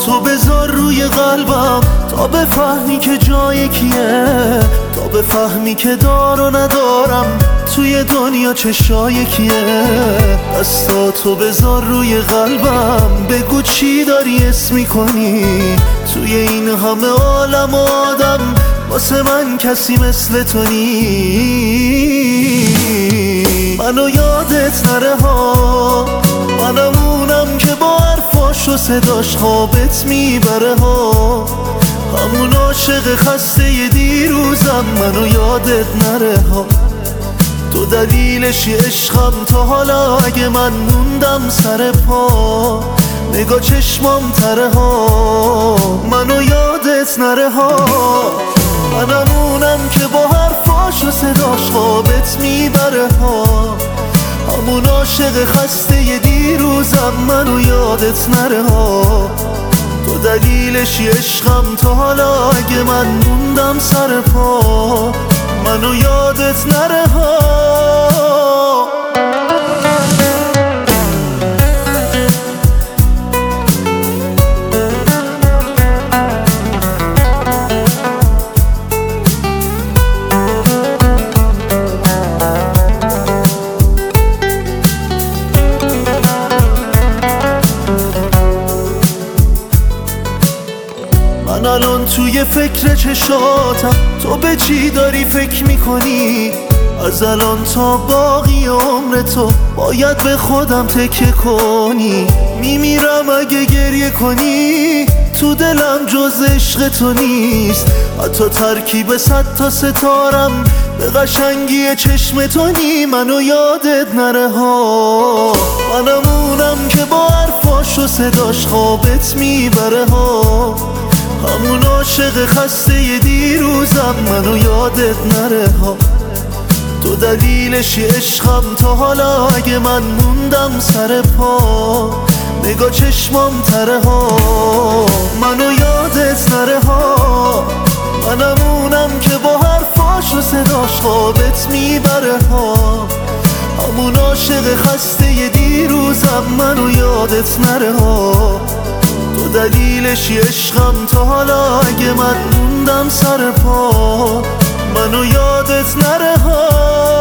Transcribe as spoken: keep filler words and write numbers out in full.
تو بذار روی قلبم تا بفهمی که جای کیه، تا بفهمی که دار و ندارم توی دنیا چشای کیه. دستاتو بذار روی قلبم، بگو چی داری اسم میکنی توی این همه عالم و آدم، واسه من کسی مثل تو نی. منو یادت نره ها، منم اونم که با حرفاش و صداش خوابت میبره ها، همون عاشق خسته دیروزم. منو یادت نره ها، تو دلیلشی عشقم تا حالا. اگه من موندم سر پا، نگاه چشمام تره ها. منو یادت نره ها، منم اونم که با حرفاش و صداش خوابت میبره ها، همون عاشق خسته دیروزم. منو یادت نره ها، تو دلیلشی عشقم تا حالا. اگه من موندم سر پا، منو یادت نره ها. من الان توی فکر چشاتم، تو به چی داری فکر میکنی؟ از الان تا باقی عمر تو باید به خودم تکیه کنی. میمیرم اگه گریه کنی، تو دلم جز عشق تو نیست. حتی ترکیب صد تا ستارم به قشنگی چشم تو نی. منو یادت نره ها، منم اونم که با حرفاش و صداش خوابت میبره ها، همون عاشق خسته دیروزم. منو یادت نره ها، تو دلیلشی عشقم تا حالا. اگه من موندم سر پا، نگاه چشمام تره ها. منو یادت نره ها، منم اونم که با حرفاش و صداش خوابت میبره ها، همون عاشق خسته دیروزم. منو یادت نره ها، تو دلیلشی عشقم تا حالا. اگه من موندم سر پا، منو یادت نره ها.